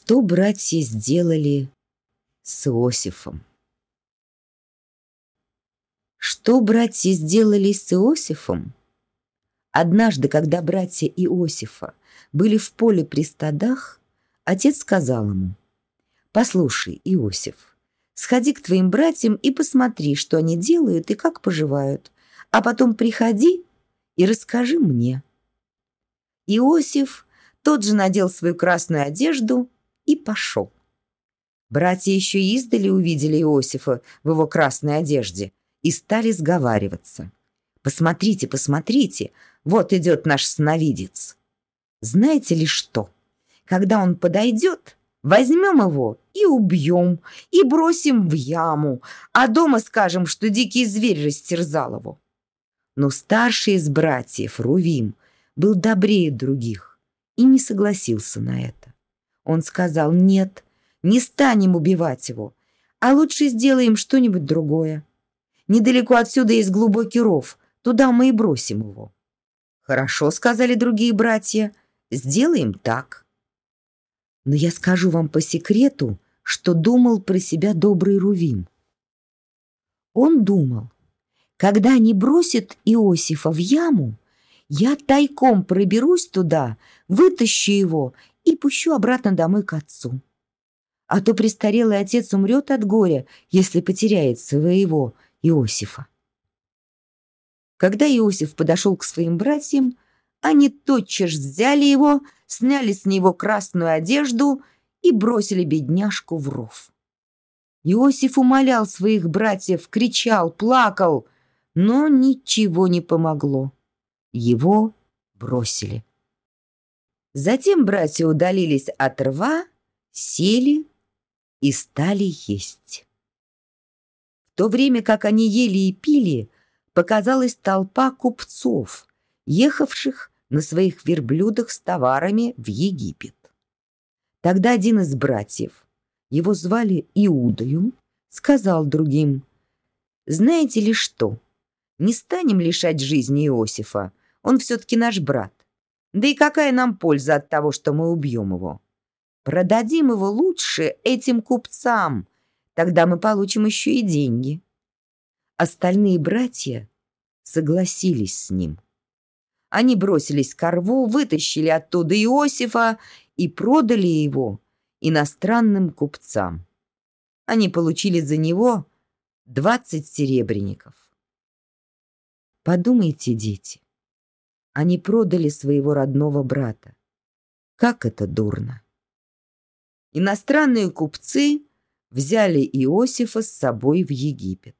Что братья сделали с Иосифом? Что братья сделали с Иосифом? Однажды, когда братья Иосифа были в поле при стадах, отец сказал ему: «Послушай, Иосиф, сходи к твоим братьям и посмотри, что они делают и как поживают, а потом приходи и расскажи мне». Иосиф тот же надел свою красную одежду и пошел. Братья еще издали увидели Иосифа в его красной одежде и стали сговариваться: «Посмотрите, посмотрите, вот идет наш сновидец. Знаете ли что? Когда он подойдет, возьмем его и убьем, и бросим в яму, а дома скажем, что дикий зверь растерзал его». Но старший из братьев, Рувим, был добрее других и не согласился на это. Он сказал: «Нет, не станем убивать его, а лучше сделаем что-нибудь другое. Недалеко отсюда есть глубокий ров, туда мы и бросим его». «Хорошо», — сказали другие братья, — «сделаем так». Но я скажу вам по секрету, что думал про себя добрый Рувим. Он думал: когда они бросят Иосифа в яму, я тайком проберусь туда, вытащу его и пущу обратно домой к отцу. А то престарелый отец умрет от горя, если потеряет своего Иосифа. Когда Иосиф подошел к своим братьям, они тотчас взяли его, сняли с него красную одежду и бросили бедняжку в ров. Иосиф умолял своих братьев, кричал, плакал, но ничего не помогло. Его бросили. Затем братья удалились от рва, сели и стали есть. В то время как они ели и пили, показалась толпа купцов, ехавших на своих верблюдах с товарами в Египет. Тогда один из братьев, его звали Иудою, сказал другим: «Знаете ли что? Не станем лишать жизни Иосифа, он все-таки наш брат. Да и какая нам польза от того, что мы убьем его? Продадим его лучше этим купцам, тогда мы получим еще и деньги». Остальные братья согласились с ним. Они бросились к рву, вытащили оттуда Иосифа и продали его иностранным купцам. Они получили за него 20 серебряников. Подумайте, дети, они продали своего родного брата. Как это дурно! Иностранные купцы взяли Иосифа с собой в Египет.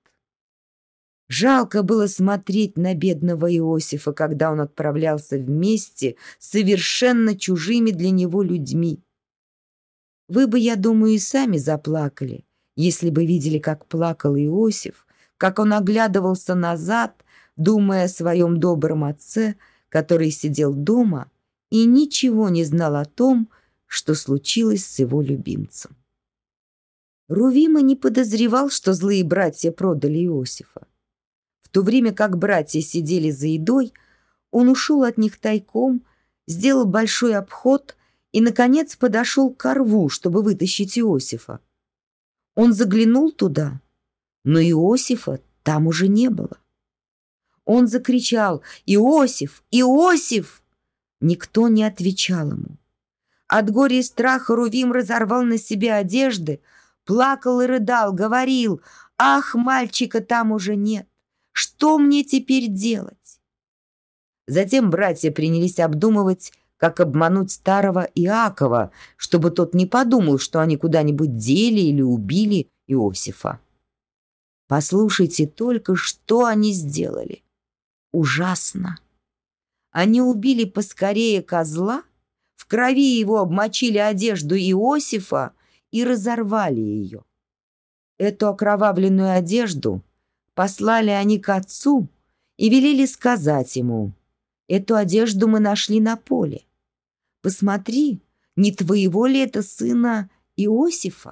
Жалко было смотреть на бедного Иосифа, когда он отправлялся вместе с совершенно чужими для него людьми. Вы бы, я думаю, и сами заплакали, если бы видели, как плакал Иосиф, как он оглядывался назад, думая о своем добром отце, который сидел дома и ничего не знал о том, что случилось с его любимцем. Рувим и не подозревал, что злые братья продали Иосифа. В то время как братья сидели за едой, он ушел от них тайком, сделал большой обход и, наконец, подошел к рву, чтобы вытащить Иосифа. Он заглянул туда, но Иосифа там уже не было. Он закричал: «Иосиф! Иосиф!» Никто не отвечал ему. От горя и страха Рувим разорвал на себе одежды, плакал и рыдал, говорил: «Ах, мальчика там уже нет! Что мне теперь делать?» Затем братья принялись обдумывать, как обмануть старого Иакова, чтобы тот не подумал, что они куда-нибудь дели или убили Иосифа. Послушайте только, что они сделали. Ужасно! Они убили поскорее козла, в крови его обмочили одежду Иосифа и разорвали ее. Эту окровавленную одежду послали они к отцу и велели сказать ему: «Эту одежду мы нашли на поле. Посмотри, не твоего ли это сына Иосифа?»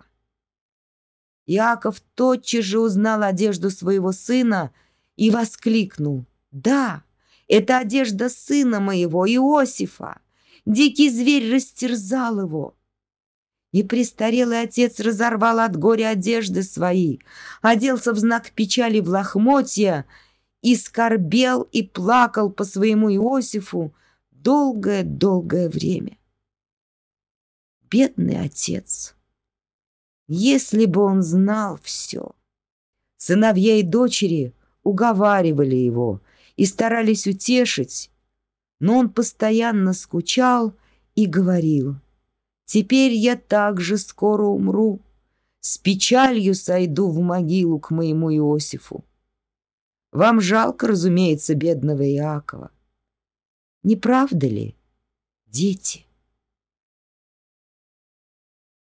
Иаков тотчас же узнал одежду своего сына и воскликнул: «Да, это одежда сына моего Иосифа! Дикий зверь растерзал его!» И престарелый отец разорвал от горя одежды свои, оделся в знак печали в лохмотья и скорбел и плакал по своему Иосифу долгое-долгое время. Бедный отец! Если бы он знал все! Сыновья и дочери уговаривали его и старались утешить, но он постоянно скучал и говорил: «Теперь я также скоро умру, с печалью сойду в могилу к моему Иосифу». Вам жалко, разумеется, бедного Иакова. Не правда ли, дети?